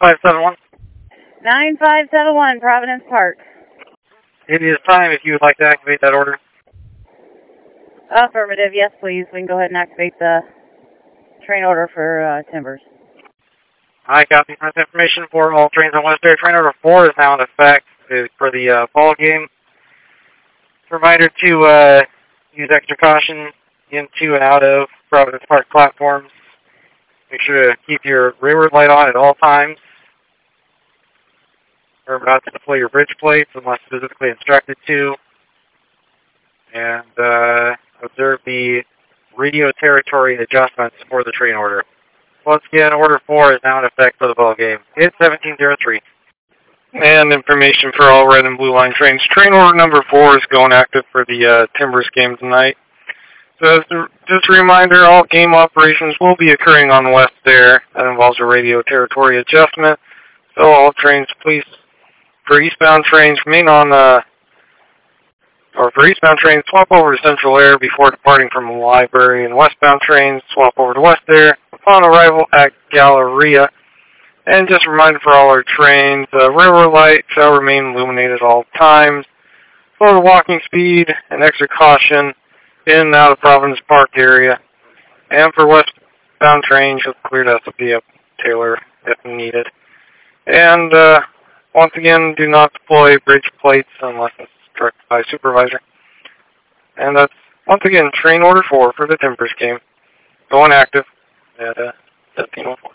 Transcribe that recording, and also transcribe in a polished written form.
9571. 9571, Providence Park. It is time if you would like to activate that order. Affirmative, yes please. We can go ahead and activate the train order for Timbers. I copy. This information for all trains on Westbury. Train order 4 is now in effect for the ball game. Reminder to use extra caution into and out of Providence Park platforms. Make sure to keep your rearward light on at all times. We're about to deploy your bridge plates unless specifically instructed to. And observe the radio territory adjustments for the train order. Once again, order 4 is now in effect for the ball game. It's 1703. And information for all red and blue line trains. Train order number 4 is going active for the Timbers game tonight. So just a reminder, all game operations will be occurring on West Air. That involves a radio territory adjustment. So all trains, please, for eastbound trains, remain on for eastbound trains, swap over to Central Air before departing from the library, and westbound trains, swap over to West Air upon arrival at Galleria. And just a reminder for all our trains, railroad light shall remain illuminated at all times. Slow the walking speed and extra caution in and out of Providence Park area. And for westbound trains, you'll clear to SOP up Taylor if needed. And once again, do not deploy bridge plates unless it's directed by supervisor. And that's, once again, train order 4 for the Timbers game. Going active at 1704.